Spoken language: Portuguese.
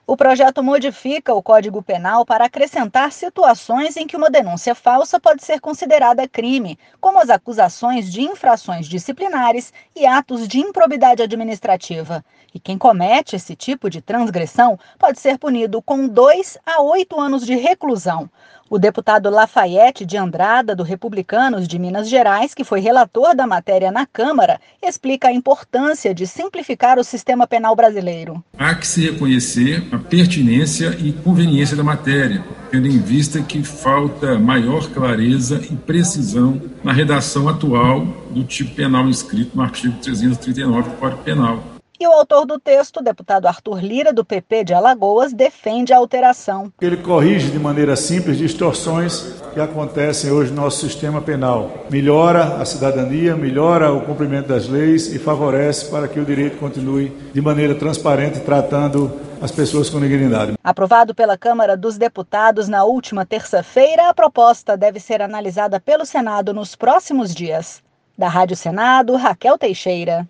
O projeto modifica o Código Penal para acrescentar situações em que uma denúncia falsa pode ser considerada crime, como as acusações de infrações disciplinares e atos de improbidade administrativa. E quem comete esse tipo de transgressão pode ser punido com 2 a 8 anos de reclusão. O deputado Lafayette de Andrada, do Republicanos de Minas Gerais, que foi relator da matéria na Câmara, explica a importância de simplificar o sistema penal brasileiro. Há que se reconhecer a pertinência e conveniência da matéria, tendo em vista que falta maior clareza e precisão na redação atual do tipo penal inscrito no artigo 339 do Código Penal. E o autor do texto, o deputado Arthur Lira, do PP de Alagoas, defende a alteração. Ele corrige de maneira simples distorções que acontecem hoje no nosso sistema penal. Melhora a cidadania, melhora o cumprimento das leis e favorece para que o direito continue de maneira transparente, tratando as pessoas com dignidade. Aprovado pela Câmara dos Deputados na última terça-feira, a proposta deve ser analisada pelo Senado nos próximos dias. Da Rádio Senado, Raquel Teixeira.